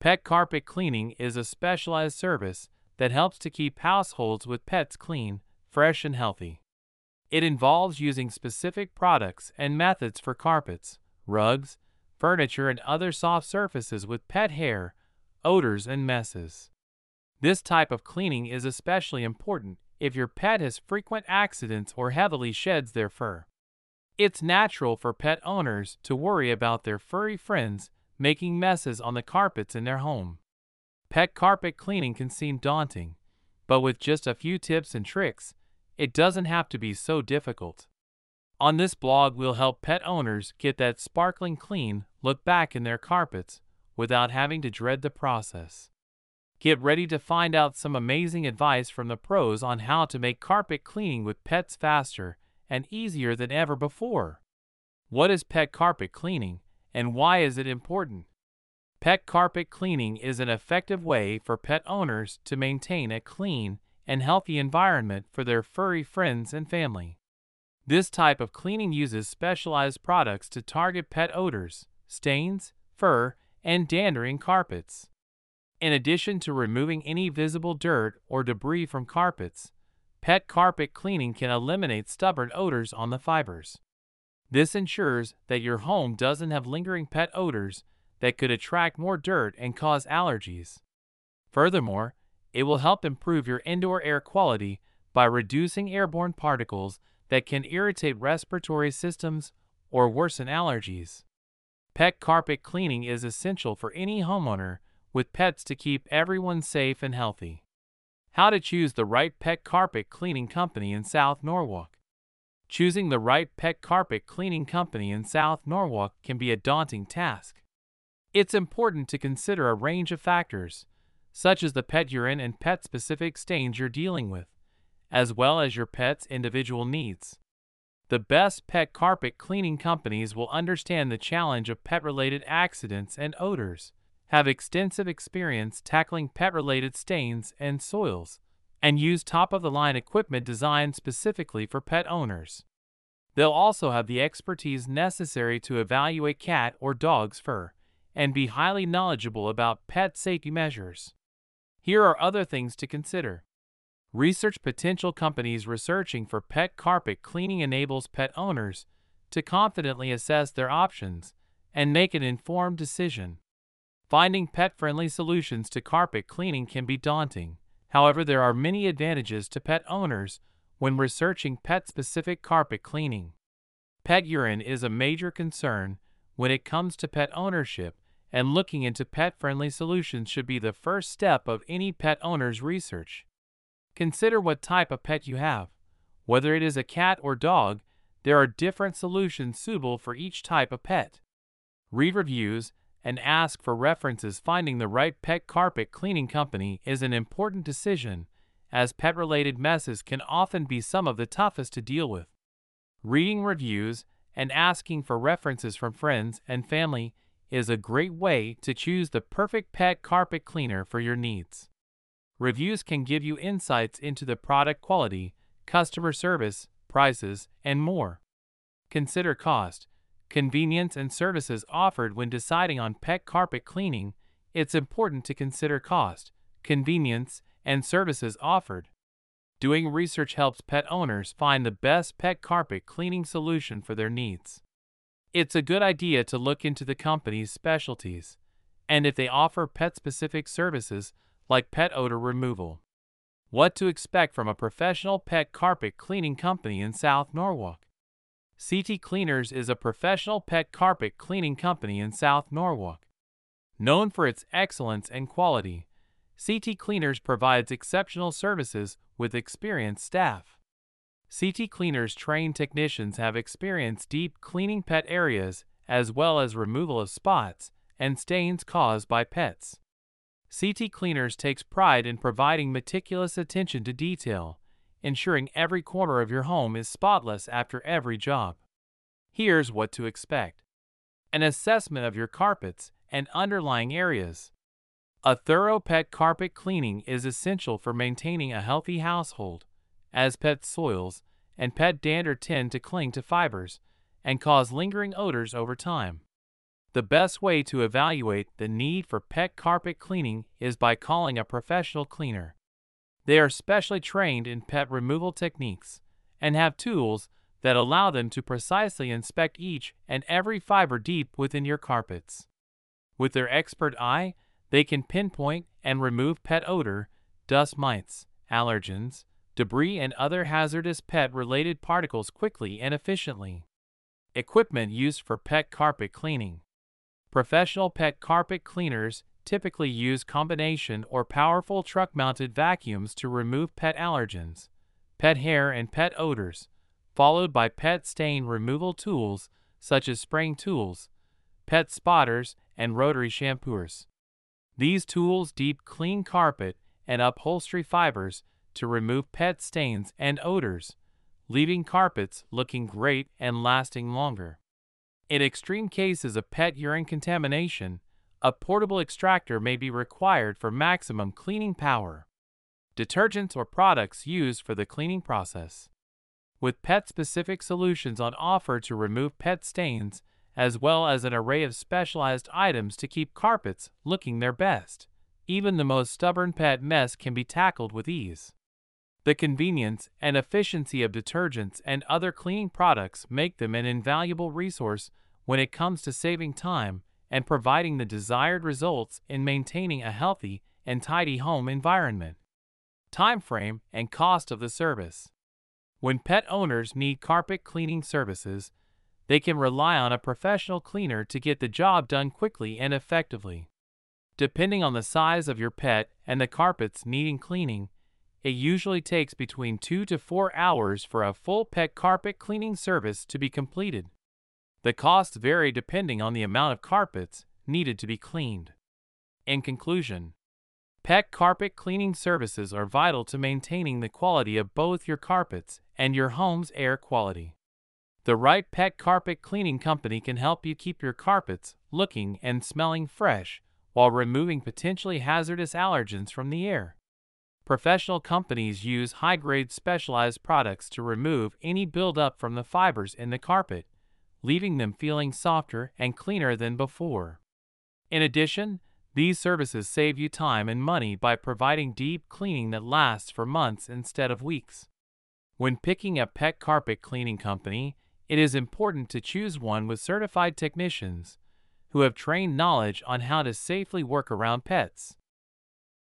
Pet carpet cleaning is a specialized service that helps to keep households with pets clean, fresh, and healthy. It involves using specific products and methods for carpets, rugs, furniture, and other soft surfaces with pet hair, odors, and messes. This type of cleaning is especially important if your pet has frequent accidents or heavily sheds their fur. It's natural for pet owners to worry about their furry friends making messes on the carpets in their home. Pet carpet cleaning can seem daunting, but with just a few tips and tricks, it doesn't have to be so difficult. On this blog, we'll help pet owners get that sparkling clean look back in their carpets without having to dread the process. Get ready to find out some amazing advice from the pros on how to make carpet cleaning with pets faster and easier than ever before. What is pet carpet cleaning, and why is it important? Pet carpet cleaning is an effective way for pet owners to maintain a clean and healthy environment for their furry friends and family. This type of cleaning uses specialized products to target pet odors, stains, fur, and dander in carpets. In addition to removing any visible dirt or debris from carpets, pet carpet cleaning can eliminate stubborn odors on the fibers. This ensures that your home doesn't have lingering pet odors that could attract more dirt and cause allergies. Furthermore, it will help improve your indoor air quality by reducing airborne particles that can irritate respiratory systems or worsen allergies. Pet carpet cleaning is essential for any homeowner with pets to keep everyone safe and healthy. How to choose the right pet carpet cleaning company in South Norwalk. Choosing the right pet carpet cleaning company in South Norwalk can be a daunting task. It's important to consider a range of factors, such as the pet urine and pet-specific stains you're dealing with, as well as your pet's individual needs. The best pet carpet cleaning companies will understand the challenge of pet-related accidents and odors, have extensive experience tackling pet-related stains and soils, and use top-of-the-line equipment designed specifically for pet owners. They'll also have the expertise necessary to evaluate cat or dog's fur, and be highly knowledgeable about pet safety measures. Here are other things to consider. Research potential companies. Researching for pet carpet cleaning enables pet owners to confidently assess their options and make an informed decision. Finding pet-friendly solutions to carpet cleaning can be daunting. However, there are many advantages to pet owners when researching pet-specific carpet cleaning. Pet urine is a major concern when it comes to pet ownership, and looking into pet-friendly solutions should be the first step of any pet owner's research. Consider what type of pet you have. Whether it is a cat or dog, there are different solutions suitable for each type of pet. Read reviews and ask for references. Finding the right pet carpet cleaning company is an important decision, as pet-related messes can often be some of the toughest to deal with. Reading reviews and asking for references from friends and family is a great way to choose the perfect pet carpet cleaner for your needs. Reviews can give you insights into the product quality, customer service, prices, and more. Consider cost, convenience, and services offered when deciding on pet carpet cleaning. It's important to consider cost, convenience, and services offered. Doing research helps pet owners find the best pet carpet cleaning solution for their needs. It's a good idea to look into the company's specialties, and if they offer pet-specific services like pet odor removal. What to expect from a professional pet carpet cleaning company in South Norwalk. CT Cleaners is a professional pet carpet cleaning company in South Norwalk. Known for its excellence and quality, CT Cleaners provides exceptional services with experienced staff. CT Cleaners trained technicians have experienced deep cleaning pet areas as well as removal of spots and stains caused by pets. CT Cleaners takes pride in providing meticulous attention to detail, ensuring every corner of your home is spotless after every job. Here's what to expect. An assessment of your carpets and underlying areas. A thorough pet carpet cleaning is essential for maintaining a healthy household, as pet soils and pet dander tend to cling to fibers and cause lingering odors over time. The best way to evaluate the need for pet carpet cleaning is by calling a professional cleaner. They are specially trained in pet removal techniques and have tools that allow them to precisely inspect each and every fiber deep within your carpets. With their expert eye, they can pinpoint and remove pet odor, dust mites, allergens, debris, and other hazardous pet-related particles quickly and efficiently. Equipment used for pet carpet cleaning. Professional pet carpet cleaners typically use combination or powerful truck-mounted vacuums to remove pet allergens, pet hair, and pet odors, followed by pet stain removal tools such as spraying tools, pet spotters, and rotary shampooers. These tools deep clean carpet and upholstery fibers to remove pet stains and odors, leaving carpets looking great and lasting longer. In extreme cases of pet urine contamination, a portable extractor may be required for maximum cleaning power. Detergents or products used for the cleaning process. With pet-specific solutions on offer to remove pet stains, as well as an array of specialized items to keep carpets looking their best, even the most stubborn pet mess can be tackled with ease. The convenience and efficiency of detergents and other cleaning products make them an invaluable resource when it comes to saving time and providing the desired results in maintaining a healthy and tidy home environment. Time frame and cost of the service. When pet owners need carpet cleaning services, they can rely on a professional cleaner to get the job done quickly and effectively. Depending on the size of your pet and the carpets needing cleaning, it usually takes between 2 to 4 hours for a full pet carpet cleaning service to be completed. The costs vary depending on the amount of carpets needed to be cleaned. In conclusion, pet carpet cleaning services are vital to maintaining the quality of both your carpets and your home's air quality. The right pet carpet cleaning company can help you keep your carpets looking and smelling fresh while removing potentially hazardous allergens from the air. Professional companies use high-grade specialized products to remove any buildup from the fibers in the carpet, leaving them feeling softer and cleaner than before. In addition, these services save you time and money by providing deep cleaning that lasts for months instead of weeks. When picking a pet carpet cleaning company, it is important to choose one with certified technicians who have trained knowledge on how to safely work around pets.